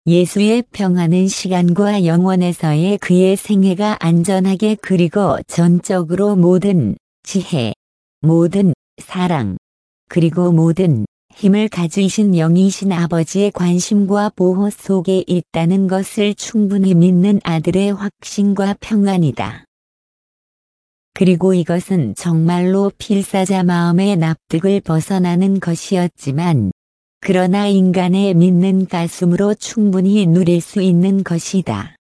예수의 평안은 시간과 영원에서의 그의 생애가 안전하게 그리고 전적으로 모든 지혜, 모든 사랑, 그리고 모든 힘을 가지신 영이신 아버지의 관심과 보호 속에 있다는 것을 충분히 믿는 아들의 확신과 평안이다. 그리고 이것은 정말로 필사자 마음의 납득을 벗어나는 것이었지만, 그러나 인간의 믿는 가슴으로 충분히 누릴 수 있는 것이다.